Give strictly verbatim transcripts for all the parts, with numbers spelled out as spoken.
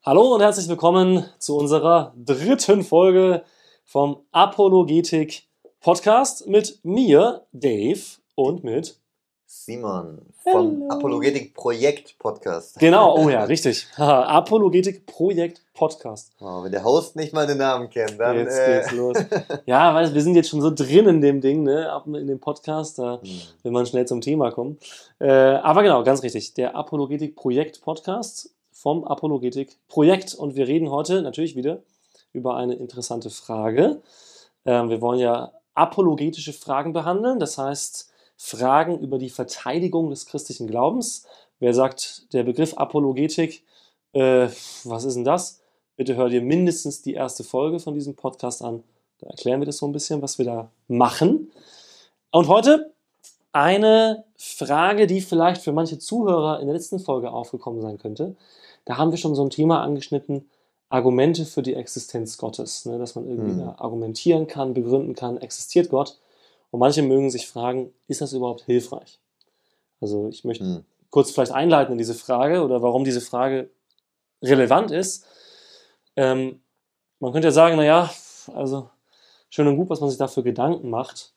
Hallo und herzlich willkommen zu unserer dritten Folge vom Apologetik Podcast mit mir, Dave, und mit Simon vom Hello. Apologetik Projekt Podcast. Genau, oh ja, richtig. Haha, Apologetik Projekt Podcast. Oh, wenn der Host nicht mal den Namen kennt, dann... Jetzt äh, geht's los. Ja, weil wir sind jetzt schon so drin in dem Ding, ne, ab in dem Podcast, da Hm. will man schnell zum Thema kommen. Äh, aber genau, ganz richtig, der Apologetik Projekt Podcast vom Apologetik Projekt. Und wir reden heute natürlich wieder über eine interessante Frage. Ähm, wir wollen ja apologetische Fragen behandeln, das heißt Fragen über die Verteidigung des christlichen Glaubens. Wer sagt, der Begriff Apologetik, äh, was ist denn das? Bitte hör dir mindestens die erste Folge von diesem Podcast an. Da erklären wir das so ein bisschen, was wir da machen. Und heute eine Frage, die vielleicht für manche Zuhörer in der letzten Folge aufgekommen sein könnte. Da haben wir schon so ein Thema angeschnitten, Argumente für die Existenz Gottes. Ne? Dass man irgendwie Hm. da argumentieren kann, begründen kann, existiert Gott. Und manche mögen sich fragen, ist das überhaupt hilfreich? Also ich möchte Hm. kurz vielleicht einleiten in diese Frage oder warum diese Frage relevant ist. Ähm, man könnte ja sagen, naja, also schön und gut, was man sich da für Gedanken macht,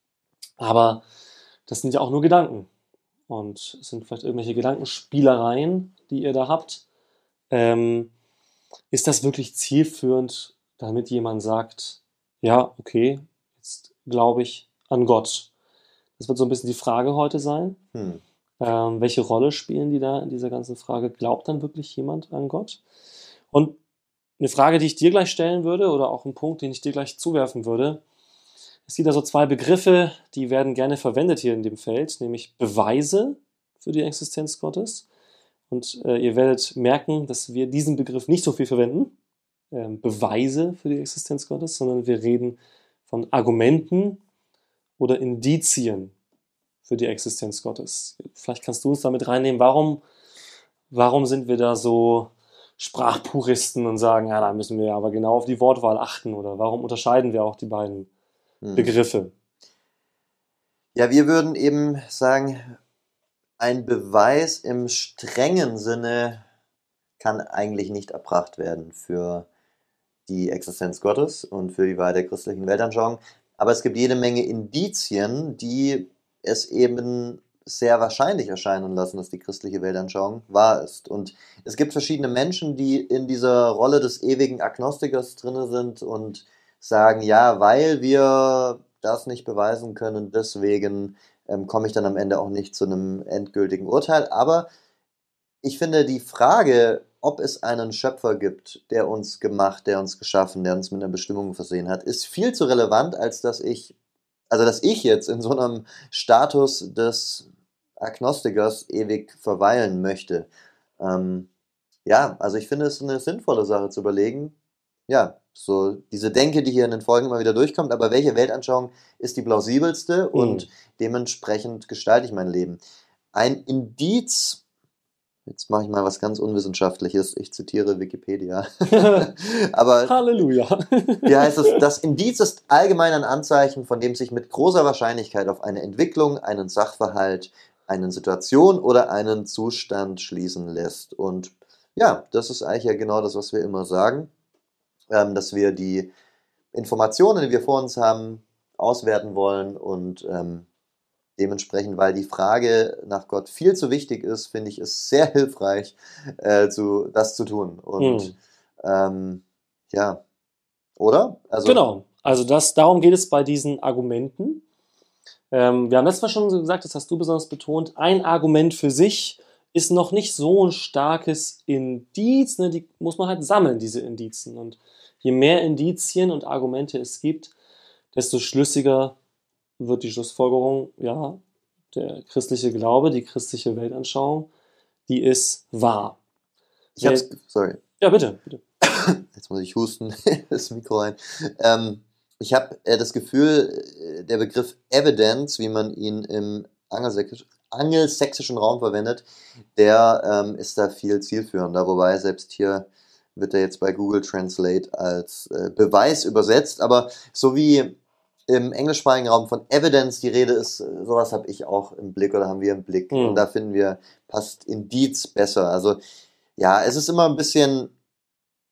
aber das sind ja auch nur Gedanken und es sind vielleicht irgendwelche Gedankenspielereien, die ihr da habt. Ähm, ist das wirklich zielführend, damit jemand sagt, ja, okay, jetzt glaube ich an Gott? Das wird so ein bisschen die Frage heute sein. Hm. Ähm, welche Rolle spielen die da in dieser ganzen Frage? Glaubt dann wirklich jemand an Gott? Und eine Frage, die ich dir gleich stellen würde, oder auch ein Punkt, den ich dir gleich zuwerfen würde, es gibt da so zwei Begriffe, die werden gerne verwendet hier in dem Feld, nämlich Beweise für die Existenz Gottes. Und äh, ihr werdet merken, dass wir diesen Begriff nicht so viel verwenden, ähm, Beweise für die Existenz Gottes, sondern wir reden von Argumenten oder Indizien für die Existenz Gottes. Vielleicht kannst du uns damit reinnehmen, warum, warum sind wir da so Sprachpuristen und sagen, ja, da müssen wir aber genau auf die Wortwahl achten, oder warum unterscheiden wir auch die beiden Hm. Begriffe? Ja, wir würden eben sagen, ein Beweis im strengen Sinne kann eigentlich nicht erbracht werden für die Existenz Gottes und für die Wahrheit der christlichen Weltanschauung. Aber es gibt jede Menge Indizien, die es eben sehr wahrscheinlich erscheinen lassen, dass die christliche Weltanschauung wahr ist. Und es gibt verschiedene Menschen, die in dieser Rolle des ewigen Agnostikers drin sind und sagen, ja, weil wir das nicht beweisen können, deswegen ähm, komme ich dann am Ende auch nicht zu einem endgültigen Urteil. Aber ich finde die Frage, ob es einen Schöpfer gibt, der uns gemacht, der uns geschaffen, der uns mit einer Bestimmung versehen hat, ist viel zu relevant, als dass ich, also dass ich jetzt in so einem Status des Agnostikers ewig verweilen möchte. Ähm, ja, also ich finde es eine sinnvolle Sache zu überlegen, ja, so diese Denke, die hier in den Folgen immer wieder durchkommt, aber welche Weltanschauung ist die plausibelste und Hm. dementsprechend gestalte ich mein Leben. Ein Indiz, jetzt mache ich mal was ganz Unwissenschaftliches, ich zitiere Wikipedia, aber Halleluja. hier heißt es, das Indiz ist allgemein ein Anzeichen, von dem sich mit großer Wahrscheinlichkeit auf eine Entwicklung, einen Sachverhalt, eine Situation oder einen Zustand schließen lässt. Und ja, das ist eigentlich ja genau das, was wir immer sagen, ähm, dass wir die Informationen, die wir vor uns haben, auswerten wollen und ähm, dementsprechend, weil die Frage nach Gott viel zu wichtig ist, finde ich es sehr hilfreich, äh, zu, das zu tun. Und Hm. ähm, ja, oder? Also, Genau, also das, darum geht es bei diesen Argumenten. Ähm, wir haben letztes Mal schon gesagt, das hast du besonders betont, ein Argument für sich ist noch nicht so ein starkes Indiz, ne? Die muss man halt sammeln, diese Indizien. Und je mehr Indizien und Argumente es gibt, desto schlüssiger wird die Schlussfolgerung, ja, der christliche Glaube, die christliche Weltanschauung, die ist wahr. ich hab's, sorry, Ja, bitte, bitte. jetzt muss ich husten, das Mikro rein. Ähm, ich habe äh, das Gefühl, äh, der Begriff Evidence, wie man ihn im angelsächsisch, angelsächsischen Raum verwendet, der ähm, ist da viel zielführender, wobei selbst hier wird er jetzt bei Google Translate als äh, Beweis übersetzt, aber so wie im englischsprachigen Raum von Evidence die Rede ist, äh, sowas habe ich auch im Blick oder haben wir im Blick Hm. und da finden wir, passt Indiz besser. Also ja, es ist immer ein bisschen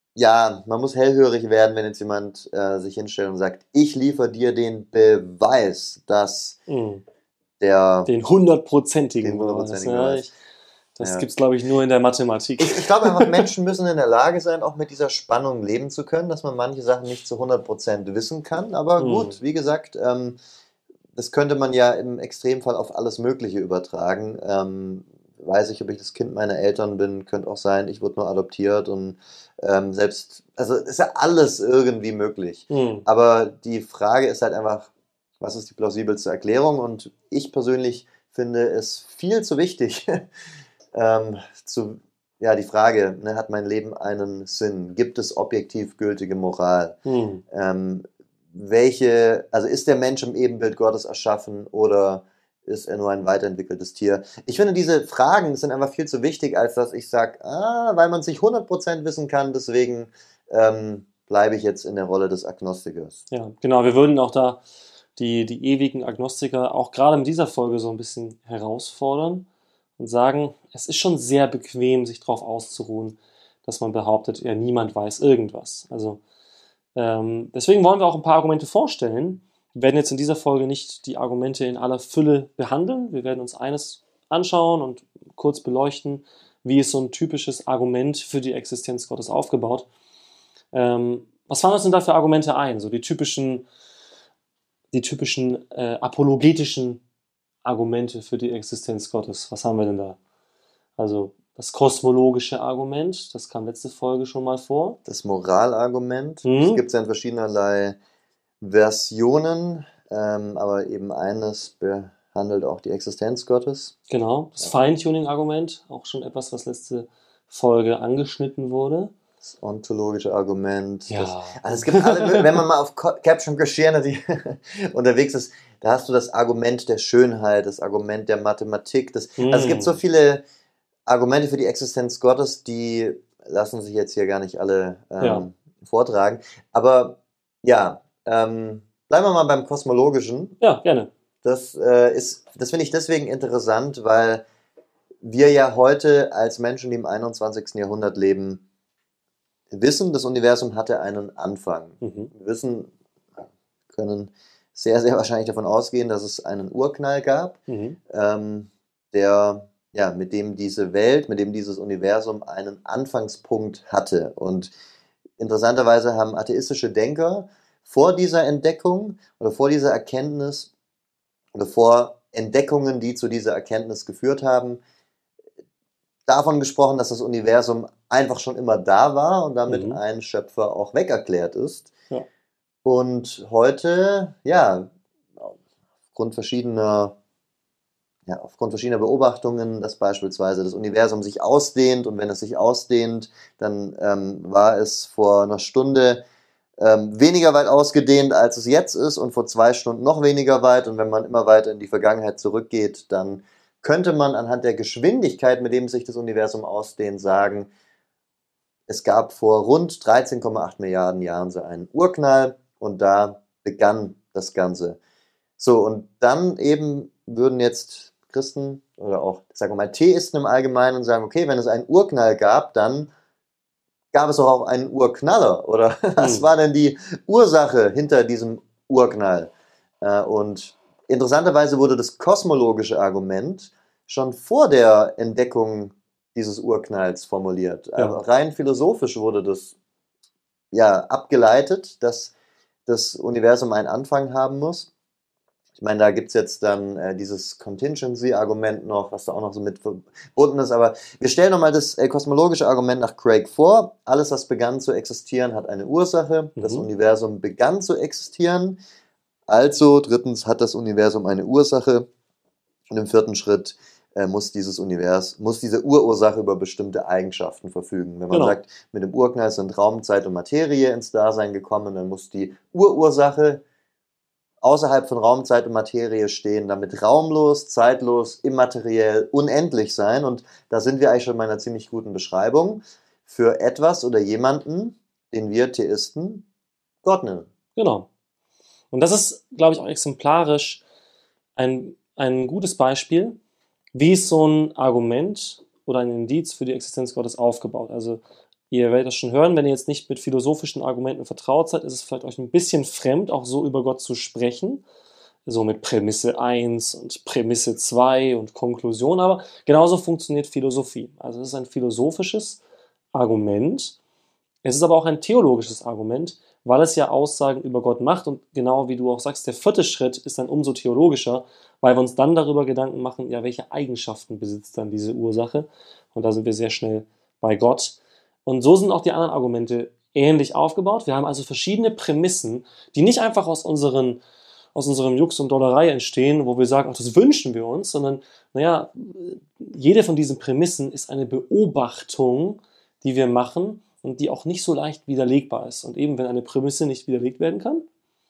ja, man muss hellhörig werden, wenn jetzt jemand äh, sich hinstellt und sagt, ich liefere dir den Beweis, dass Mhm. der Den hundertprozentigen den Beweis. hundertprozentigen Ja, Beweis. ich, das Ja. gibt es, glaube ich, nur in der Mathematik. Ich, ich glaube einfach, Menschen müssen in der Lage sein, auch mit dieser Spannung leben zu können, dass man manche Sachen nicht zu hundert Prozent wissen kann. Aber Mhm. gut, wie gesagt, ähm, das könnte man ja im Extremfall auf alles Mögliche übertragen. Ähm, weiß ich, ob ich das Kind meiner Eltern bin, könnte auch sein, ich wurde nur adoptiert und ähm, selbst, also ist ja alles irgendwie möglich. Mhm. Aber die Frage ist halt einfach, was ist die plausibelste Erklärung? Und ich persönlich finde es viel zu wichtig, ähm, zu, ja, die Frage, ne, hat mein Leben einen Sinn? Gibt es objektiv gültige Moral? Mhm. Ähm, welche, also ist der Mensch im Ebenbild Gottes erschaffen oder ist er nur ein weiterentwickeltes Tier? Ich finde, diese Fragen sind einfach viel zu wichtig, als dass ich sage, ah, weil man es nicht hundert Prozent wissen kann, deswegen ähm, bleibe ich jetzt in der Rolle des Agnostikers. Ja, genau. Wir würden auch da die, die ewigen Agnostiker auch gerade in dieser Folge so ein bisschen herausfordern und sagen, es ist schon sehr bequem, sich darauf auszuruhen, dass man behauptet, ja, niemand weiß irgendwas. Also ähm, deswegen wollen wir auch ein paar Argumente vorstellen. Wir werden jetzt in dieser Folge nicht die Argumente in aller Fülle behandeln. Wir werden uns eines anschauen und kurz beleuchten, wie ist so ein typisches Argument für die Existenz Gottes aufgebaut. Ähm, was fallen uns denn da für Argumente ein? So die typischen, die typischen äh, apologetischen Argumente für die Existenz Gottes. Was haben wir denn da? Also das kosmologische Argument, das kam letzte Folge schon mal vor. Das Moralargument, das Mhm. gibt es ja in verschiedenerlei Versionen, ähm, aber eben eines behandelt auch die Existenz Gottes. Genau, das Ja. Feintuning-Argument, auch schon etwas, was letzte Folge angeschnitten wurde. Das ontologische Argument. Ja. Das, also es gibt alle, wenn man mal auf Caption Christianity unterwegs ist, da hast du das Argument der Schönheit, das Argument der Mathematik. Das, also es gibt so Mm. viele Argumente für die Existenz Gottes, die lassen sich jetzt hier gar nicht alle ähm, Ja. vortragen. Aber ja, ähm, bleiben wir mal beim Kosmologischen. Ja, gerne. Das äh, ist, das finde ich deswegen interessant, weil wir ja heute als Menschen, die im einundzwanzigsten Jahrhundert leben, wissen, das Universum hatte einen Anfang. Mhm. Wir wissen, können sehr, sehr wahrscheinlich davon ausgehen, dass es einen Urknall gab, Mhm. ähm, der, ja, mit dem diese Welt, mit dem dieses Universum einen Anfangspunkt hatte. Und interessanterweise haben atheistische Denker vor dieser Entdeckung oder vor dieser Erkenntnis oder vor Entdeckungen, die zu dieser Erkenntnis geführt haben, davon gesprochen, dass das Universum einfach schon immer da war und damit Mhm. ein Schöpfer auch wegerklärt ist. Ja. Und heute, ja, aufgrund verschiedener, ja, aufgrund verschiedener Beobachtungen, dass beispielsweise das Universum sich ausdehnt und wenn es sich ausdehnt, dann ähm, war es vor einer Stunde ähm, weniger weit ausgedehnt, als es jetzt ist und vor zwei Stunden noch weniger weit und wenn man immer weiter in die Vergangenheit zurückgeht, dann könnte man anhand der Geschwindigkeit, mit dem sich das Universum ausdehnt, sagen, es gab vor rund dreizehn Komma acht Milliarden Jahren so einen Urknall und da begann das Ganze. So, und dann eben würden jetzt Christen oder auch, sagen wir mal, Theisten im Allgemeinen sagen, okay, wenn es einen Urknall gab, dann gab es doch auch einen Urknaller. Oder was Mhm. war denn die Ursache hinter diesem Urknall? Äh, und interessanterweise wurde das kosmologische Argument schon vor der Entdeckung dieses Urknalls formuliert. Ja. Also rein philosophisch wurde das ja abgeleitet, dass das Universum einen Anfang haben muss. Ich meine, da gibt es jetzt dann äh, dieses Contingency-Argument noch, was da auch noch so mit verbunden ist. Aber wir stellen nochmal das äh, kosmologische Argument nach Craig vor. Alles, was begann zu existieren, hat eine Ursache. Das Mhm. Universum begann zu existieren. Also, drittens, hat das Universum eine Ursache. Und im vierten Schritt äh, muss dieses Universum, muss diese Urursache über bestimmte Eigenschaften verfügen. Wenn man Genau. sagt, mit dem Urknall sind Raum, Zeit und Materie ins Dasein gekommen, dann muss die Urursache außerhalb von Raum, Zeit und Materie stehen, damit raumlos, zeitlos, immateriell, unendlich sein. Und da sind wir eigentlich schon bei einer ziemlich guten Beschreibung für etwas oder jemanden, den wir Theisten Gott nennen. Genau. Und das ist, glaube ich, auch exemplarisch ein, ein gutes Beispiel, wie ist so ein Argument oder ein Indiz für die Existenz Gottes aufgebaut. Also ihr werdet das schon hören, wenn ihr jetzt nicht mit philosophischen Argumenten vertraut seid, ist es vielleicht euch ein bisschen fremd, auch so über Gott zu sprechen. So mit Prämisse eins und Prämisse zwei und Konklusion, aber genauso funktioniert Philosophie. Also es ist ein philosophisches Argument, es ist aber auch ein theologisches Argument, weil es ja Aussagen über Gott macht und genau wie du auch sagst, der vierte Schritt ist dann umso theologischer, weil wir uns dann darüber Gedanken machen, ja, welche Eigenschaften besitzt dann diese Ursache, und da sind wir sehr schnell bei Gott. Und so sind auch die anderen Argumente ähnlich aufgebaut. Wir haben also verschiedene Prämissen, die nicht einfach aus unseren aus unserem Jux und Dollerei entstehen, wo wir sagen, ach, das wünschen wir uns, sondern, naja, jede von diesen Prämissen ist eine Beobachtung, die wir machen und die auch nicht so leicht widerlegbar ist. Und eben, wenn eine Prämisse nicht widerlegt werden kann,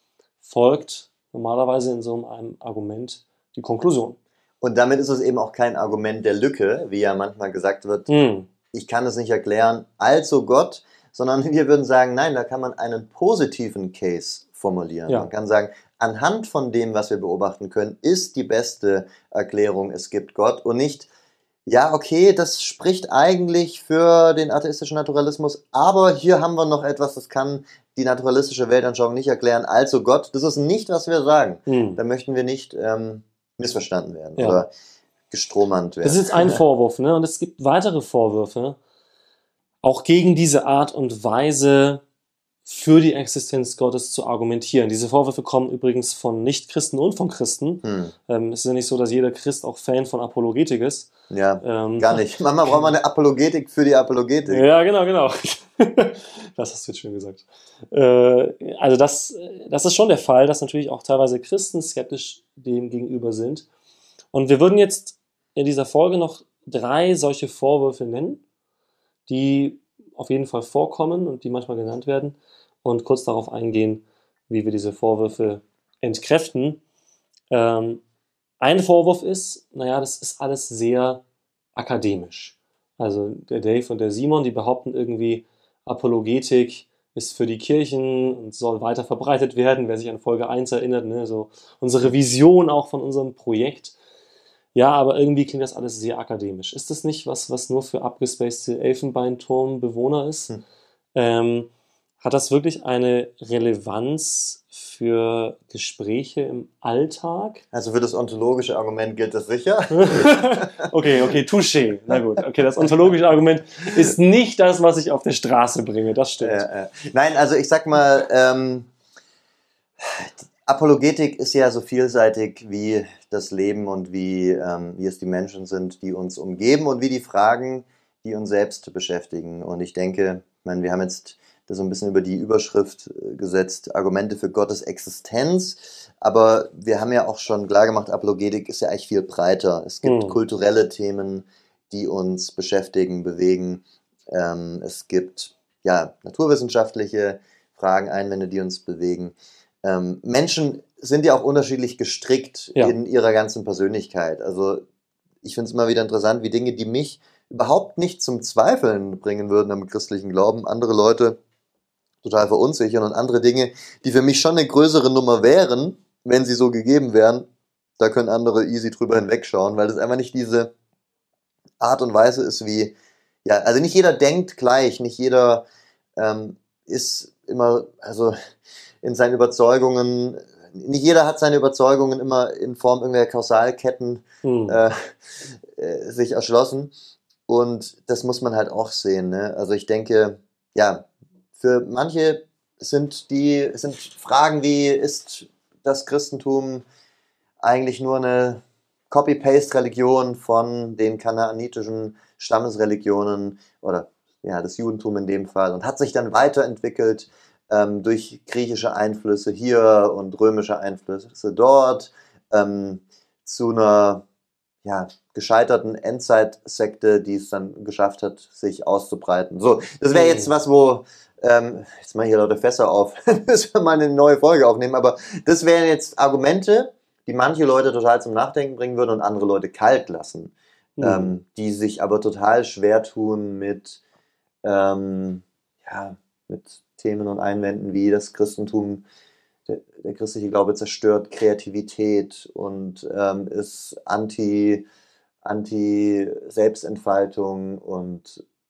folgt normalerweise in so einem Argument die Konklusion. Und damit ist es eben auch kein Argument der Lücke, wie ja manchmal gesagt wird, Mm. ich kann es nicht erklären, also Gott, sondern wir würden sagen, nein, da kann man einen positiven Case formulieren. Ja. Man kann sagen, anhand von dem, was wir beobachten können, ist die beste Erklärung, es gibt Gott, und nicht, ja, okay, das spricht eigentlich für den atheistischen Naturalismus, aber hier haben wir noch etwas, das kann die naturalistische Weltanschauung nicht erklären, also Gott, das ist nicht, was wir sagen. Mm. Da möchten wir nicht ähm, missverstanden werden Ja. oder gestrohmannt werden. Das ist jetzt ein Vorwurf, ne? Und es gibt weitere Vorwürfe, auch gegen diese Art und Weise für die Existenz Gottes zu argumentieren. Diese Vorwürfe kommen übrigens von Nichtchristen und von Christen. Hm. Ähm, es ist ja nicht so, dass jeder Christ auch Fan von Apologetik ist. Ja, Ähm, gar nicht. Manchmal braucht man eine Apologetik für die Apologetik. Ja, genau, genau. Das hast du jetzt schön gesagt. Äh, also das, das ist schon der Fall, dass natürlich auch teilweise Christen skeptisch dem gegenüber sind. Und wir würden jetzt in dieser Folge noch drei solche Vorwürfe nennen, die auf jeden Fall vorkommen und die manchmal genannt werden, und kurz darauf eingehen, wie wir diese Vorwürfe entkräften. Ähm, ein Vorwurf ist, naja, das ist alles sehr akademisch. Also der Dave und der Simon, die behaupten irgendwie, Apologetik ist für die Kirchen und soll weiter verbreitet werden. Wer sich an Folge eins erinnert, ne, so unsere Vision auch von unserem Projekt. Ja, aber irgendwie klingt das alles sehr akademisch. Ist das nicht was, was nur für abgespacede Elfenbeinturmbewohner ist? Hm. Ähm, hat das wirklich eine Relevanz für Gespräche im Alltag? Also für das ontologische Argument gilt das sicher. Okay, okay, touché. Na gut, okay, das ontologische Argument ist nicht das, was ich auf der Straße bringe, das stimmt. Äh, äh. Nein, also ich sag mal, ähm, Apologetik ist ja so vielseitig wie das Leben und wie, ähm, wie es die Menschen sind, die uns umgeben, und wie die Fragen, die uns selbst beschäftigen. Und ich denke, ich meine, wir haben jetzt das so ein bisschen über die Überschrift gesetzt, Argumente für Gottes Existenz, aber wir haben ja auch schon klar gemacht, Apologetik ist ja eigentlich viel breiter. Es gibt Hm. kulturelle Themen, die uns beschäftigen, bewegen. Ähm, es gibt ja naturwissenschaftliche Fragen, Einwände, die uns bewegen. Ähm, Menschen sind ja auch unterschiedlich gestrickt Ja. in ihrer ganzen Persönlichkeit. Also ich finde es immer wieder interessant, wie Dinge, die mich überhaupt nicht zum Zweifeln bringen würden am christlichen Glauben, andere Leute total verunsichern, und andere Dinge, die für mich schon eine größere Nummer wären, wenn sie so gegeben wären, da können andere easy drüber hinwegschauen, weil das einfach nicht diese Art und Weise ist, wie, ja, also nicht jeder denkt gleich, nicht jeder ähm, ist immer, also in seinen Überzeugungen, nicht jeder hat seine Überzeugungen immer in Form irgendwelcher Kausalketten Hm. äh, äh, sich erschlossen, und das muss man halt auch sehen, ne? Also ich denke, ja, für manche sind die sind Fragen wie, ist das Christentum eigentlich nur eine Copy-Paste-Religion von den kanaanitischen Stammesreligionen oder ja, das Judentum in dem Fall, und hat sich dann weiterentwickelt ähm, durch griechische Einflüsse hier und römische Einflüsse dort ähm, zu einer ja, gescheiterten Endzeitsekte, die es dann geschafft hat, sich auszubreiten. So, das wäre jetzt was, wo ähm, jetzt mal hier Leute Fässer auf, müssen wir mal eine neue Folge aufnehmen, aber das wären jetzt Argumente, die manche Leute total zum Nachdenken bringen würden und andere Leute kalt lassen, Hm. ähm, die sich aber total schwer tun mit, ähm, ja, mit Themen und Einwänden wie das Christentum, der, der christliche Glaube zerstört Kreativität und ähm, ist anti, anti Selbstentfaltung und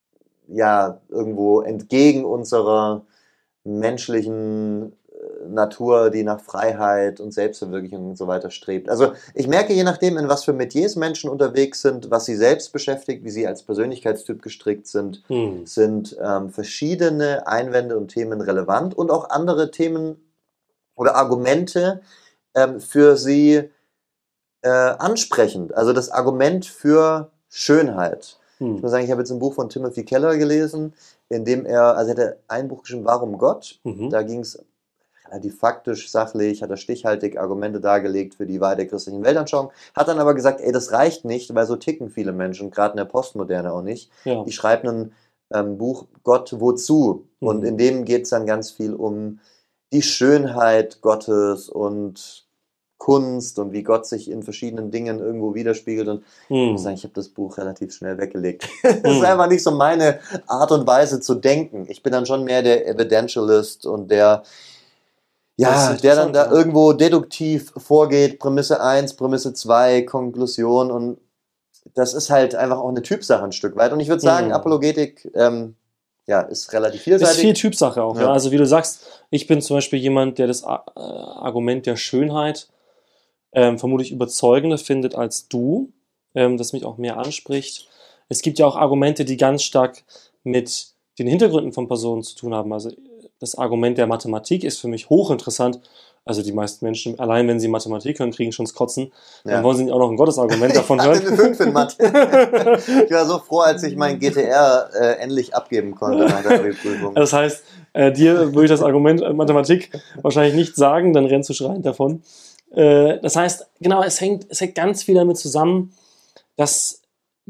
ja irgendwo entgegen unserer menschlichen Natur, die nach Freiheit und Selbstverwirklichung und so weiter strebt. Also ich merke, je nachdem, in was für Metiers Menschen unterwegs sind, was sie selbst beschäftigt, wie sie als Persönlichkeitstyp gestrickt sind, Hm. sind ähm, verschiedene Einwände und Themen relevant und auch andere Themen oder Argumente ähm, für sie äh, ansprechend. Also das Argument für Schönheit. Hm. Ich muss sagen, ich habe jetzt ein Buch von Timothy Keller gelesen, in dem er, also er hatte ein Buch geschrieben, Warum Gott? Mhm. Da ging es relativ faktisch, sachlich, hat er stichhaltig Argumente dargelegt für die Wahl der christlichen Weltanschauung, hat dann aber gesagt, ey, das reicht nicht, weil so ticken viele Menschen, gerade in der Postmoderne auch nicht. Ja. Die schreiben ein ähm, Buch Gott, wozu? Mhm. Und in dem geht es dann ganz viel um die Schönheit Gottes und Kunst und wie Gott sich in verschiedenen Dingen irgendwo widerspiegelt. Und ich Hm. muss sagen, ich habe das Buch relativ schnell weggelegt. Das ist Hm. einfach nicht so meine Art und Weise zu denken. Ich bin dann schon mehr der Evidentialist und der Das ja, ist der dann da interessant, ja. irgendwo deduktiv vorgeht, Prämisse eins, Prämisse zwei, Konklusion, und das ist halt einfach auch eine Typsache ein Stück weit. Und ich würde sagen, Mhm. Apologetik ähm, ja, ist relativ Ist vielseitig. viel Typsache auch. Ja. Ja. Also wie du sagst, ich bin zum Beispiel jemand, der das A- äh, Argument der Schönheit ähm, vermutlich überzeugender findet als du, ähm, das mich auch mehr anspricht. Es gibt ja auch Argumente, die ganz stark mit den Hintergründen von Personen zu tun haben. Also das Argument der Mathematik ist für mich hochinteressant. Also die meisten Menschen, allein wenn sie Mathematik hören, kriegen schon das Kotzen. Dann Ja. wollen sie nicht auch noch ein Gottesargument davon Ich hören. hatte eine fünf in Mathe. Ich war so froh, als ich mein G T R äh, endlich abgeben konnte nach der Abi-Prüfung. Das heißt, äh, dir würde ich das Argument äh, Mathematik wahrscheinlich nicht sagen, dann rennst du schreiend davon. Äh, das heißt, genau, es hängt, es hängt ganz viel damit zusammen, dass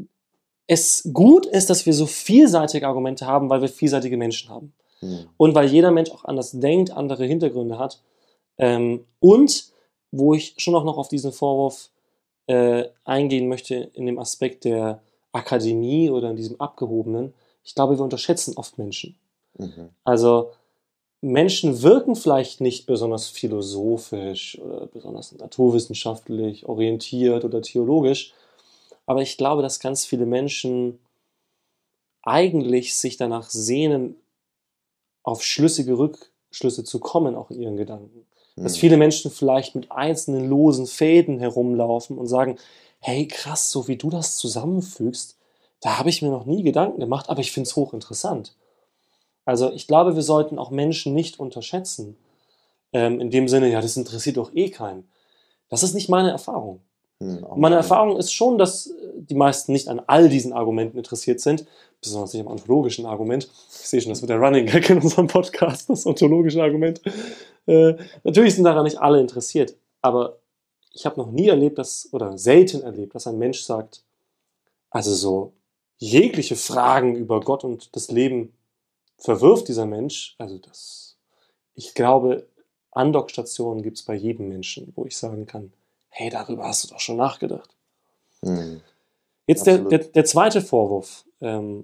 es gut ist, dass wir so vielseitige Argumente haben, weil wir vielseitige Menschen haben. Hm. Und weil jeder Mensch auch anders denkt, andere Hintergründe hat. Ähm, und wo ich schon auch noch auf diesen Vorwurf äh, eingehen möchte, in dem Aspekt der Akademie oder in diesem Abgehobenen, ich glaube, wir unterschätzen oft Menschen. Mhm. Also Menschen wirken vielleicht nicht besonders philosophisch oder besonders naturwissenschaftlich orientiert oder theologisch, aber ich glaube, dass ganz viele Menschen eigentlich sich danach sehnen, auf schlüssige Rückschlüsse zu kommen, auch in ihren Gedanken. Dass Hm. viele Menschen vielleicht mit einzelnen losen Fäden herumlaufen und sagen, hey krass, so wie du das zusammenfügst, da habe ich mir noch nie Gedanken gemacht, aber ich finde es hochinteressant. Also ich glaube, wir sollten auch Menschen nicht unterschätzen. Ähm, in dem Sinne, ja, das interessiert doch eh keinen. Das ist nicht meine Erfahrung. Hm, auch Meine meine. Erfahrung ist schon, dass äh, die meisten nicht an all diesen Argumenten interessiert sind, besonders nicht am ontologischen Argument. Ich sehe schon, das wird der Running Gag in unserem Podcast, das ontologische Argument. Äh, natürlich sind daran nicht alle interessiert, aber ich habe noch nie erlebt, dass, oder selten erlebt, dass ein Mensch sagt, also so jegliche Fragen über Gott und das Leben verwirft dieser Mensch. Also das, ich glaube, Andockstationen gibt es bei jedem Menschen, wo ich sagen kann, hey, darüber hast du doch schon nachgedacht. Hm. Jetzt der, Absolut. der, der zweite Vorwurf, ähm,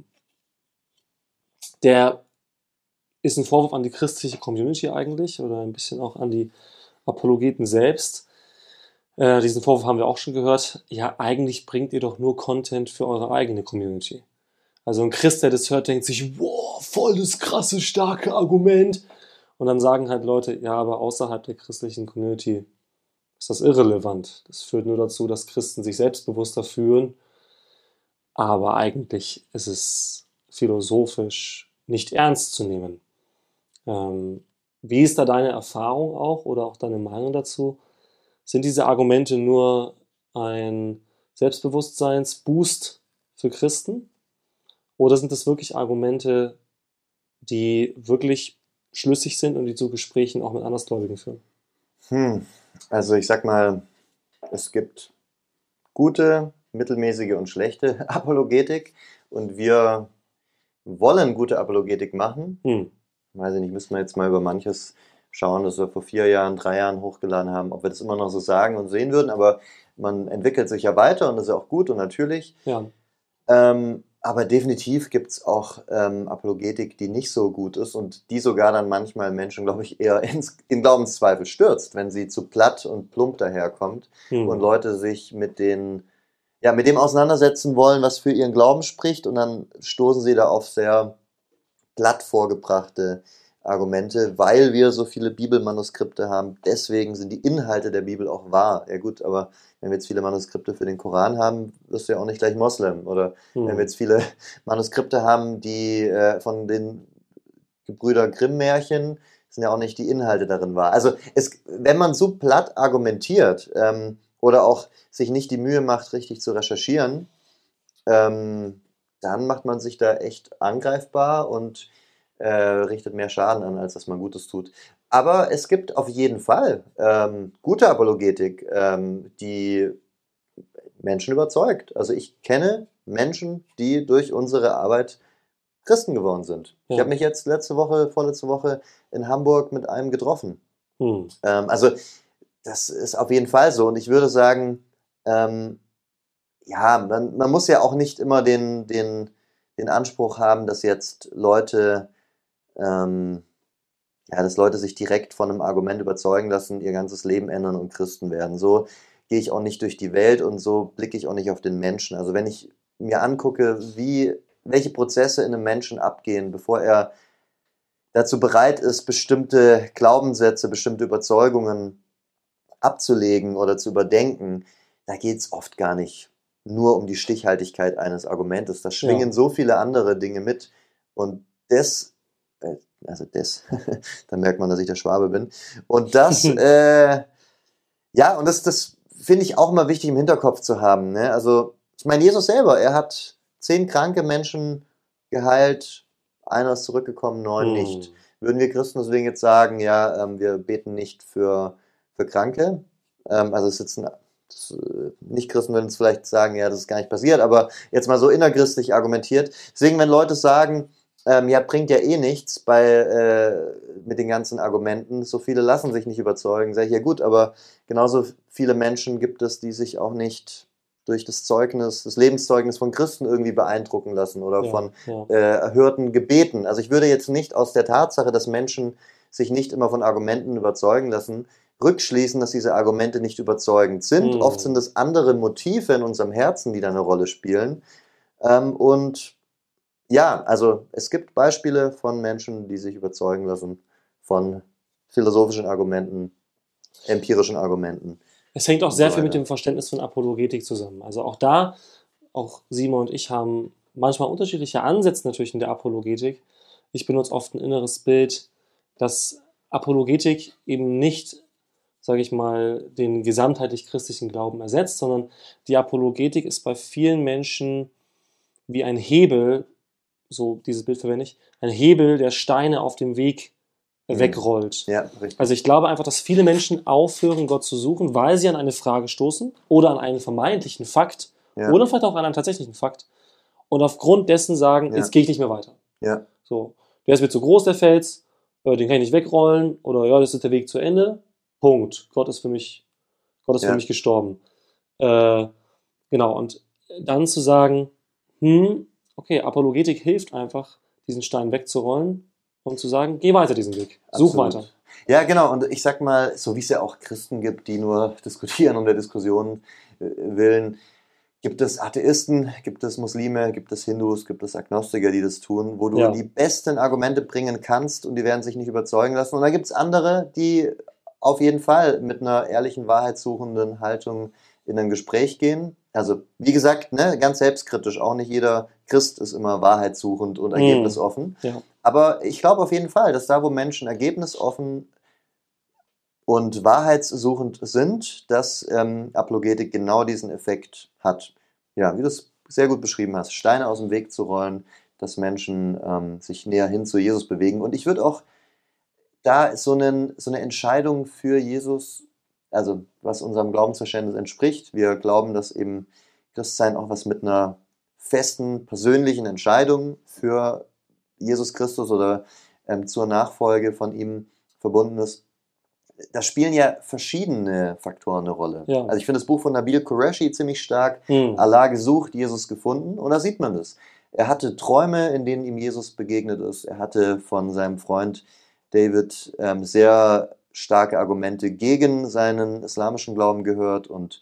der ist ein Vorwurf an die christliche Community eigentlich oder ein bisschen auch an die Apologeten selbst. Äh, diesen Vorwurf haben wir auch schon gehört. Ja, eigentlich bringt ihr doch nur Content für eure eigene Community. Also ein Christ, der das hört, denkt sich, wow, voll das krasse, starke Argument. Und dann sagen halt Leute, ja, aber außerhalb der christlichen Community ist das irrelevant. Das führt nur dazu, dass Christen sich selbstbewusster fühlen. Aber eigentlich ist es philosophisch nicht ernst zu nehmen. Ähm, wie ist da deine Erfahrung auch oder auch deine Meinung dazu? Sind diese Argumente nur ein Selbstbewusstseinsboost für Christen? Oder sind das wirklich Argumente, die wirklich schlüssig sind und die zu Gesprächen auch mit Andersgläubigen führen? Hm. Also ich sag mal, es gibt gute, mittelmäßige und schlechte Apologetik und wir wollen gute Apologetik machen. Hm. Weiß ich nicht, müssen wir jetzt mal über manches schauen, das wir vor vier Jahren, drei Jahren hochgeladen haben, ob wir das immer noch so sagen und sehen würden, aber man entwickelt sich ja weiter und das ist ja auch gut und natürlich. Ja. Ähm, aber definitiv gibt es auch ähm, Apologetik, die nicht so gut ist und die sogar dann manchmal Menschen, glaube ich, eher ins, in Glaubenszweifel stürzt, wenn sie zu platt und plump daherkommt Hm. und Leute sich mit den ja, mit dem auseinandersetzen wollen, was für ihren Glauben spricht, und dann stoßen sie da auf sehr glatt vorgebrachte Argumente, weil wir so viele Bibelmanuskripte haben. Deswegen sind die Inhalte der Bibel auch wahr. Ja gut, aber wenn wir jetzt viele Manuskripte für den Koran haben, wirst du ja auch nicht gleich Moslem. Oder hm. wenn wir jetzt viele Manuskripte haben, die äh, von den Gebrüder Grimm-Märchen, sind ja auch nicht die Inhalte darin wahr. Also es, wenn man so platt argumentiert ähm, oder auch sich nicht die Mühe macht, richtig zu recherchieren, ähm, dann macht man sich da echt angreifbar und äh, richtet mehr Schaden an, als dass man Gutes tut. Aber es gibt auf jeden Fall ähm, gute Apologetik, ähm, die Menschen überzeugt. Also ich kenne Menschen, die durch unsere Arbeit Christen geworden sind. Ja. Ich habe mich jetzt letzte Woche, vorletzte Woche in Hamburg mit einem getroffen. Hm. Ähm, also das ist auf jeden Fall so. Und ich würde sagen, ähm, ja, man, man muss ja auch nicht immer den, den, den Anspruch haben, dass jetzt Leute, ähm, ja, dass Leute sich direkt von einem Argument überzeugen lassen, ihr ganzes Leben ändern und Christen werden. So gehe ich auch nicht durch die Welt und so blicke ich auch nicht auf den Menschen. Also wenn ich mir angucke, wie, welche Prozesse in einem Menschen abgehen, bevor er dazu bereit ist, bestimmte Glaubenssätze, bestimmte Überzeugungen abzulegen oder zu überdenken, da geht es oft gar nicht nur um die Stichhaltigkeit eines Argumentes. Da schwingen ja. so viele andere Dinge mit. Und das, äh, also das, da merkt man, dass ich der Schwabe bin. Und das, äh, ja, und das, das finde ich auch immer wichtig im Hinterkopf zu haben. Ne? Also, ich meine, Jesus selber, er hat zehn kranke Menschen geheilt, einer ist zurückgekommen, neun hm. nicht. Würden wir Christen deswegen jetzt sagen, ja, ähm, wir beten nicht für, für Kranke? Ähm, also es sitzen Nicht-Christen würden es vielleicht sagen, ja, das ist gar nicht passiert, aber jetzt mal so innerchristlich argumentiert. Deswegen, wenn Leute sagen, ähm, ja, bringt ja eh nichts bei, äh, mit den ganzen Argumenten, so viele lassen sich nicht überzeugen, sage ich, ja gut, aber genauso viele Menschen gibt es, die sich auch nicht durch das Zeugnis, das Lebenszeugnis von Christen irgendwie beeindrucken lassen oder ja, von ja. Äh, erhörten Gebeten. Also ich würde jetzt nicht aus der Tatsache, dass Menschen sich nicht immer von Argumenten überzeugen lassen, rückschließen, dass diese Argumente nicht überzeugend sind. Mhm. Oft sind es andere Motive in unserem Herzen, die da eine Rolle spielen. Ähm, und ja, also es gibt Beispiele von Menschen, die sich überzeugen lassen von philosophischen Argumenten, empirischen Argumenten. Es hängt auch sehr viel mit dem Verständnis von Apologetik zusammen. Also auch da, auch Simon und ich haben manchmal unterschiedliche Ansätze natürlich in der Apologetik. Ich benutze oft ein inneres Bild, dass Apologetik eben nicht, sage ich mal, den gesamtheitlich christlichen Glauben ersetzt, sondern die Apologetik ist bei vielen Menschen wie ein Hebel, so dieses Bild verwende ich, ein Hebel, der Steine auf dem Weg wegrollt. Ja, richtig. Also ich glaube einfach, dass viele Menschen aufhören, Gott zu suchen, weil sie an eine Frage stoßen oder an einen vermeintlichen Fakt ja. oder vielleicht auch an einen tatsächlichen Fakt und aufgrund dessen sagen, ja. jetzt gehe ich nicht mehr weiter. Ja. So, der ist mir zu groß, der Fels, den kann ich nicht wegrollen oder ja, das ist der Weg zu Ende. Punkt. Gott ist für mich, Gott ist ja. für mich gestorben. Äh, genau, und dann zu sagen, hm, okay, Apologetik hilft einfach, diesen Stein wegzurollen und zu sagen, geh weiter diesen Weg, such Absolut. weiter. Ja, genau, und ich sag mal, so wie es ja auch Christen gibt, die nur diskutieren um der Diskussion willen, gibt es Atheisten, gibt es Muslime, gibt es Hindus, gibt es Agnostiker, die das tun, wo du ja. die besten Argumente bringen kannst und die werden sich nicht überzeugen lassen. Und dann gibt es andere, die auf jeden Fall mit einer ehrlichen, wahrheitssuchenden Haltung in ein Gespräch gehen. Also, wie gesagt, ne, ganz selbstkritisch, auch nicht jeder Christ ist immer wahrheitssuchend und ergebnisoffen. Ja. Aber ich glaube auf jeden Fall, dass da, wo Menschen ergebnisoffen und wahrheitssuchend sind, dass ähm, Apologetik genau diesen Effekt hat. Ja, wie du es sehr gut beschrieben hast, Steine aus dem Weg zu rollen, dass Menschen ähm, sich näher hin zu Jesus bewegen. Und ich würde auch da so, einen, so eine Entscheidung für Jesus, also was unserem Glaubensverständnis entspricht. Wir glauben, dass eben Christsein auch was mit einer festen, persönlichen Entscheidung für Jesus Christus oder ähm, zur Nachfolge von ihm verbunden ist. Da spielen ja verschiedene Faktoren eine Rolle. Ja. Also ich finde das Buch von Nabil Qureshi ziemlich stark. Hm. Allah gesucht, Jesus gefunden. Und da sieht man das. Er hatte Träume, in denen ihm Jesus begegnet ist. Er hatte von seinem Freund David ähm, sehr starke Argumente gegen seinen islamischen Glauben gehört und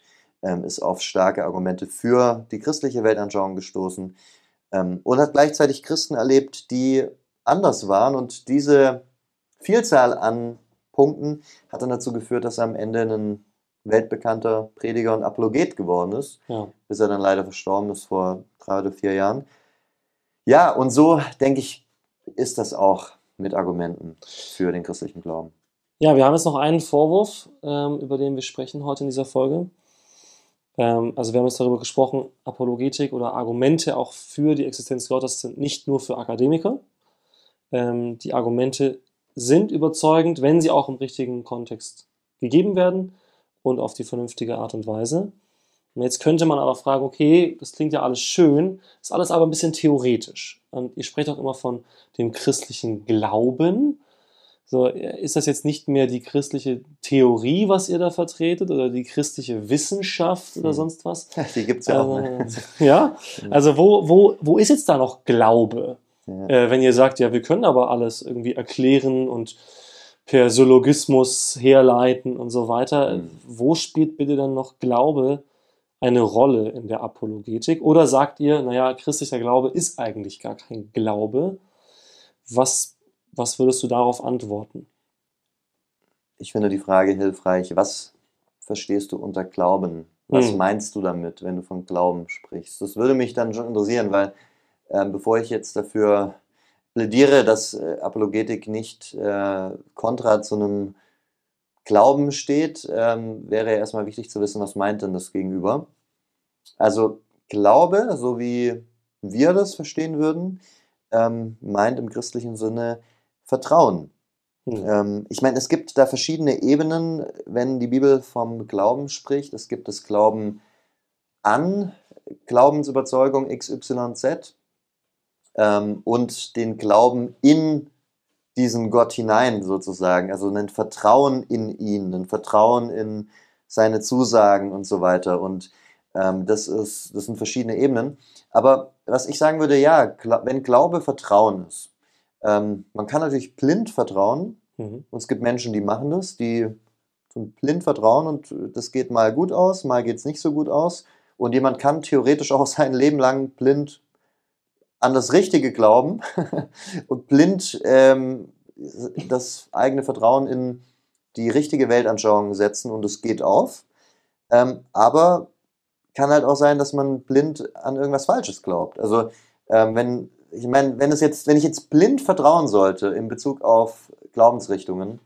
ähm, ist auf starke Argumente für die christliche Weltanschauung gestoßen ähm, und hat gleichzeitig Christen erlebt, die anders waren. Und diese Vielzahl an Punkten hat dann dazu geführt, dass er am Ende ein weltbekannter Prediger und Apologet geworden ist, Ja. bis er dann leider verstorben ist vor drei oder vier Jahren. Ja, und so, denke ich, ist das auch mit Argumenten für den christlichen Glauben. Ja, wir haben jetzt noch einen Vorwurf, ähm, über den wir sprechen heute in dieser Folge. Ähm, also wir haben jetzt darüber gesprochen, Apologetik oder Argumente auch für die Existenz Gottes sind nicht nur für Akademiker. Ähm, die Argumente sind überzeugend, wenn sie auch im richtigen Kontext gegeben werden und auf die vernünftige Art und Weise. Und jetzt könnte man aber fragen, okay, das klingt ja alles schön, ist alles aber ein bisschen theoretisch. Und ihr sprecht auch immer von dem christlichen Glauben. So, ist das jetzt nicht mehr die christliche Theorie, was ihr da vertretet, oder die christliche Wissenschaft oder Hm. sonst was? Die gibt es ja auch. Ne? Äh, ja, also wo, wo, wo ist jetzt da noch Glaube? Ja. Äh, wenn ihr sagt, ja, wir können aber alles irgendwie erklären und per Syllogismus herleiten und so weiter, Hm. wo spielt bitte dann noch Glaube eine Rolle in der Apologetik? Oder sagt ihr, naja, christlicher Glaube ist eigentlich gar kein Glaube? Was, was würdest du darauf antworten? Ich finde die Frage hilfreich. Was verstehst du unter Glauben? Was Hm. meinst du damit, wenn du von Glauben sprichst? Das würde mich dann schon interessieren, weil äh, bevor ich jetzt dafür plädiere, dass äh, Apologetik nicht äh, kontra zu einem Glauben steht, ähm, wäre ja erstmal wichtig zu wissen, was meint denn das Gegenüber? Also Glaube, so wie wir das verstehen würden, ähm, meint im christlichen Sinne Vertrauen. Hm. Ähm, ich meine, es gibt da verschiedene Ebenen, wenn die Bibel vom Glauben spricht. Es gibt das Glauben an Glaubensüberzeugung X Y Z ähm, und den Glauben in diesen Gott hinein sozusagen, also ein Vertrauen in ihn, ein Vertrauen in seine Zusagen und so weiter. Und ähm, das ist, das sind verschiedene Ebenen. Aber was ich sagen würde, ja, Gla- wenn Glaube Vertrauen ist, ähm, man kann natürlich blind vertrauen. Mhm. Und es gibt Menschen, die machen das, die tun blind vertrauen und das geht mal gut aus, mal geht es nicht so gut aus. Und jemand kann theoretisch auch sein Leben lang blind an das Richtige glauben und blind ähm, das eigene Vertrauen in die richtige Weltanschauung setzen und es geht auf. Ähm, aber kann halt auch sein, dass man blind an irgendwas Falsches glaubt. Also ähm, wenn ich meine, wenn es jetzt, wenn ich jetzt blind vertrauen sollte in Bezug auf Glaubensrichtungen,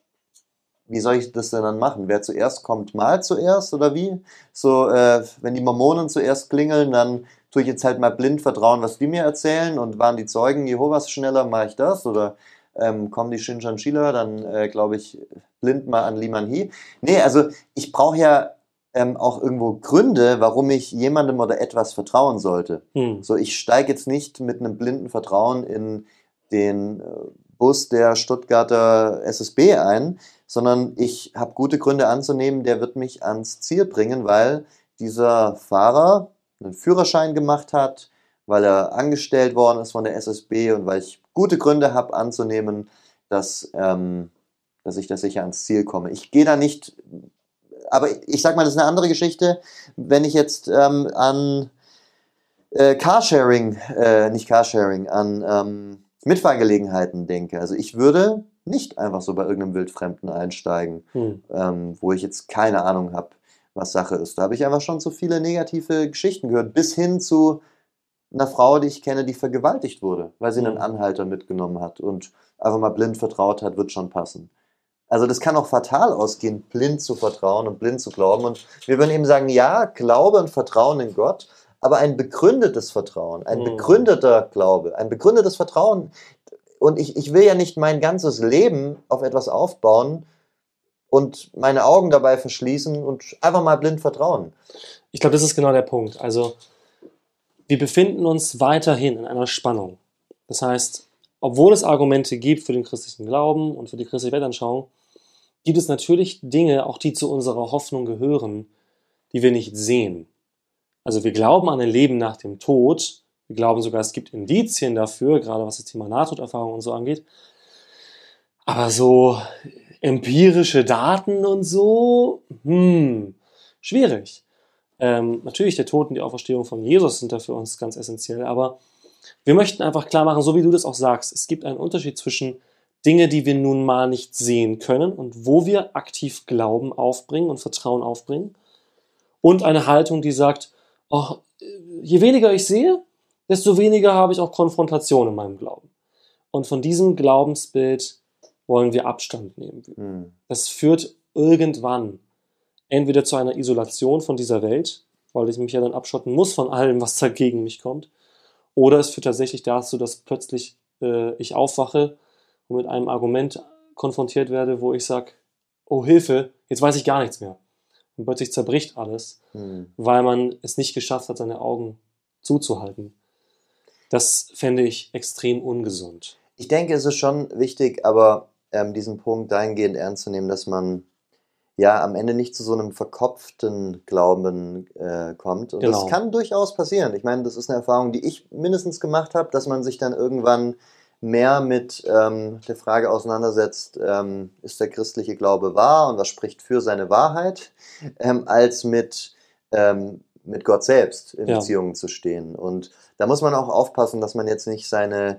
wie soll ich das denn dann machen? Wer zuerst kommt, mal zuerst oder wie? So, äh, wenn die Mormonen zuerst klingeln, dann tue ich jetzt halt mal blind vertrauen, was die mir erzählen und waren die Zeugen Jehovas schneller, mache ich das? Oder ähm, kommen die Shinshantshila, dann äh, glaube ich blind mal an Liman He. Nee, also ich brauche ja ähm, auch irgendwo Gründe, warum ich jemandem oder etwas vertrauen sollte. Hm. So, ich steige jetzt nicht mit einem blinden Vertrauen in den äh, Bus der Stuttgarter S S B ein, sondern ich habe gute Gründe anzunehmen, der wird mich ans Ziel bringen, weil dieser Fahrer einen Führerschein gemacht hat, weil er angestellt worden ist von der S S B und weil ich gute Gründe habe anzunehmen, dass, ähm, dass ich da sicher ans Ziel komme. Ich gehe da nicht, aber ich sag mal, das ist eine andere Geschichte, wenn ich jetzt ähm, an äh, Carsharing, äh, nicht Carsharing, an ähm, Mitfahrgelegenheiten denke. Also ich würde nicht einfach so bei irgendeinem Wildfremden einsteigen, Hm. ähm, wo ich jetzt keine Ahnung habe, was Sache ist. Da habe ich einfach schon so viele negative Geschichten gehört, bis hin zu einer Frau, die ich kenne, die vergewaltigt wurde, weil sie einen Hm. Anhalter mitgenommen hat und einfach mal blind vertraut hat, wird schon passen. Also das kann auch fatal ausgehen, blind zu vertrauen und blind zu glauben. Und wir würden eben sagen, ja, Glaube und Vertrauen in Gott, aber ein begründetes Vertrauen, ein Hm. begründeter Glaube, ein begründetes Vertrauen. Und ich, ich will ja nicht mein ganzes Leben auf etwas aufbauen und meine Augen dabei verschließen und einfach mal blind vertrauen. Ich glaube, das ist genau der Punkt. Also wir befinden uns weiterhin in einer Spannung. Das heißt, obwohl es Argumente gibt für den christlichen Glauben und für die christliche Weltanschauung, gibt es natürlich Dinge, auch die zu unserer Hoffnung gehören, die wir nicht sehen. Also wir glauben an ein Leben nach dem Tod. Wir glauben sogar, es gibt Indizien dafür, gerade was das Thema Nahtoderfahrung und so angeht. Aber so empirische Daten und so, hm, schwierig. Ähm, natürlich, der Tod und die Auferstehung von Jesus sind da für uns ganz essentiell, aber wir möchten einfach klar machen, so wie du das auch sagst, es gibt einen Unterschied zwischen Dinge, die wir nun mal nicht sehen können und wo wir aktiv Glauben aufbringen und Vertrauen aufbringen, und eine Haltung, die sagt, oh, je weniger ich sehe, desto weniger habe ich auch Konfrontation in meinem Glauben. Und von diesem Glaubensbild wollen wir Abstand nehmen. Hm. Das führt irgendwann entweder zu einer Isolation von dieser Welt, weil ich mich ja dann abschotten muss von allem, was dagegen mich kommt, oder es führt tatsächlich dazu, dass plötzlich äh, ich aufwache und mit einem Argument konfrontiert werde, wo ich sage, oh Hilfe, jetzt weiß ich gar nichts mehr. Und plötzlich zerbricht alles, Hm. weil man es nicht geschafft hat, seine Augen zuzuhalten. Das fände ich extrem ungesund. Ich denke, es ist schon wichtig, aber ähm, diesen Punkt dahingehend ernst zu nehmen, dass man ja am Ende nicht zu so einem verkopften Glauben äh, kommt. Und Genau. das kann durchaus passieren. Ich meine, das ist eine Erfahrung, die ich mindestens gemacht habe, dass man sich dann irgendwann mehr mit ähm, der Frage auseinandersetzt, ähm, ist der christliche Glaube wahr und was spricht für seine Wahrheit, ähm, als mit, ähm, mit Gott selbst in Ja. Beziehungen zu stehen. Und da muss man auch aufpassen, dass man jetzt nicht seine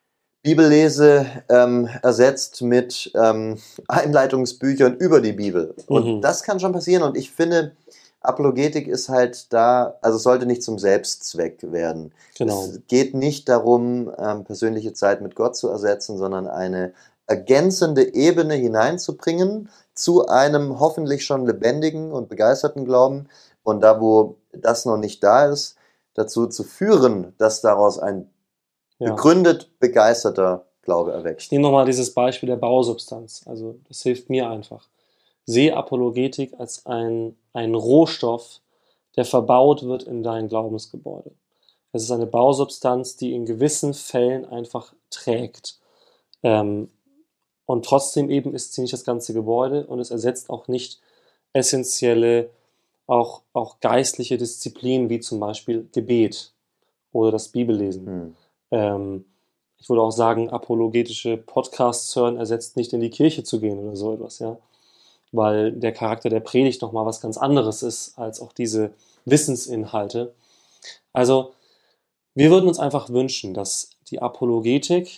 Bibellese ähm, ersetzt mit ähm, Einleitungsbüchern über die Bibel. Und Mhm. das kann schon passieren. Und ich finde, Apologetik ist halt da, also es sollte nicht zum Selbstzweck werden. Genau. Es geht nicht darum, ähm, persönliche Zeit mit Gott zu ersetzen, sondern eine ergänzende Ebene hineinzubringen zu einem hoffentlich schon lebendigen und begeisterten Glauben. Und da, wo das noch nicht da ist, dazu zu führen, dass daraus ein Ja. begründet begeisterter Glaube Ich erwächst. nehme nochmal dieses Beispiel der Bausubstanz. Also das hilft mir einfach. Sehe Apologetik als ein, ein Rohstoff, der verbaut wird in dein Glaubensgebäude. Es ist eine Bausubstanz, die in gewissen Fällen einfach trägt. Ähm, und trotzdem eben ist sie nicht das ganze Gebäude und es ersetzt auch nicht essentielle, auch, auch geistliche Disziplinen, wie zum Beispiel Gebet oder das Bibellesen. Hm. Ähm, ich würde auch sagen, apologetische Podcasts hören ersetzt nicht in die Kirche zu gehen oder so etwas, ja. Weil der Charakter der Predigt nochmal was ganz anderes ist, als auch diese Wissensinhalte. Also, wir würden uns einfach wünschen, dass die Apologetik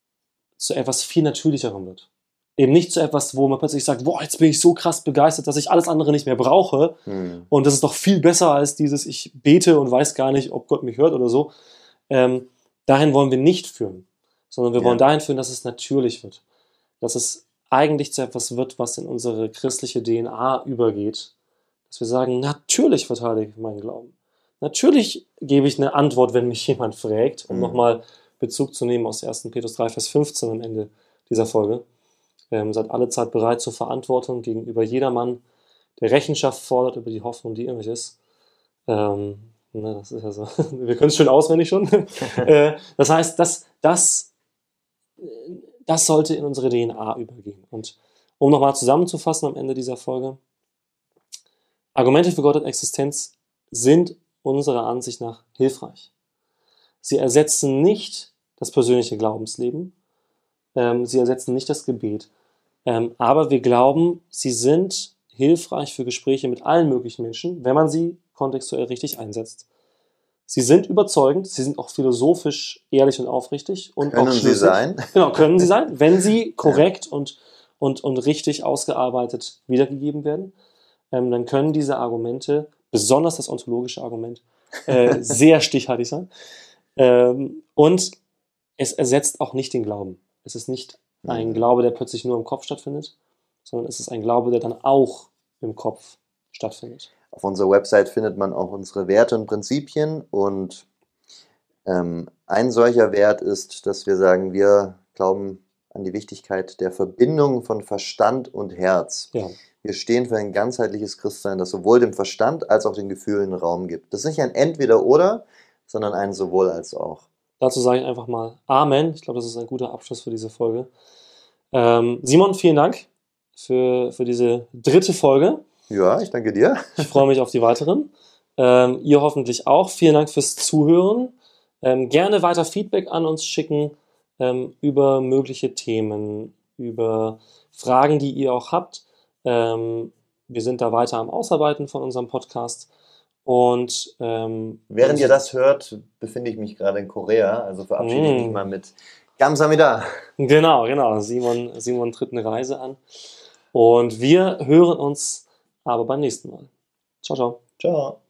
zu etwas viel Natürlicherem wird. Eben nicht zu etwas, wo man plötzlich sagt, boah, jetzt bin ich so krass begeistert, dass ich alles andere nicht mehr brauche. Hm. Und das ist doch viel besser als dieses, ich bete und weiß gar nicht, ob Gott mich hört oder so. Ähm, dahin wollen wir nicht führen, sondern wir Ja. wollen dahin führen, dass es natürlich wird. Dass es eigentlich zu etwas wird, was in unsere christliche D N A übergeht. Dass wir sagen, natürlich verteidige ich meinen Glauben. Natürlich gebe ich eine Antwort, wenn mich jemand fragt, um Mhm. nochmal Bezug zu nehmen aus ersten Petrus drei, Vers fünfzehn am Ende dieser Folge. Ähm, seid alle Zeit bereit zur Verantwortung gegenüber jedermann, der Rechenschaft fordert über die Hoffnung, die in euch ist. Ähm, ne, das ist ja so. Wir können es schön auswendig schon. äh, das heißt, das, das, das sollte in unsere D N A übergehen. Und um nochmal zusammenzufassen am Ende dieser Folge, Argumente für Gottes Existenz sind unserer Ansicht nach hilfreich. Sie ersetzen nicht das persönliche Glaubensleben, ähm, sie ersetzen nicht das Gebet, ähm, aber wir glauben, sie sind hilfreich für Gespräche mit allen möglichen Menschen, wenn man sie kontextuell richtig einsetzt. Sie sind überzeugend, sie sind auch philosophisch ehrlich und aufrichtig und Können auch sie schlüssig. sein? Genau, können sie sein, wenn sie korrekt und, und, und richtig ausgearbeitet wiedergegeben werden. Ähm, dann können diese Argumente, besonders das ontologische Argument, äh, sehr stichhaltig sein. Ähm, und es ersetzt auch nicht den Glauben. Es ist nicht ein Mhm. Glaube, der plötzlich nur im Kopf stattfindet, sondern es ist ein Glaube, der dann auch im Kopf stattfindet. Auf unserer Website findet man auch unsere Werte und Prinzipien und ähm, ein solcher Wert ist, dass wir sagen, wir glauben an die Wichtigkeit der Verbindung von Verstand und Herz. Ja, Wir stehen für ein ganzheitliches Christsein, das sowohl dem Verstand als auch den Gefühlen Raum gibt. Das ist nicht ein Entweder-Oder, sondern ein sowohl als auch. dazu sage ich einfach mal Amen. Ich glaube, das ist ein guter Abschluss für diese Folge. Ähm, Simon, vielen Dank für, für diese dritte Folge. Ja, ich danke dir. Ich freue mich auf die weiteren. Ähm, ihr hoffentlich auch. Vielen Dank fürs Zuhören. Ähm, gerne weiter Feedback an uns schicken ähm, über mögliche Themen, über Fragen, die ihr auch habt. Ähm, wir sind da weiter am Ausarbeiten von unserem Podcast Und ähm, während ihr das hört, befinde ich mich gerade in Korea, also verabschiede ich mich Mm. mal mit Kamsahamnida. Genau, genau. Simon, Simon tritt eine Reise an. Und wir hören uns aber beim nächsten Mal. Ciao, ciao. Ciao.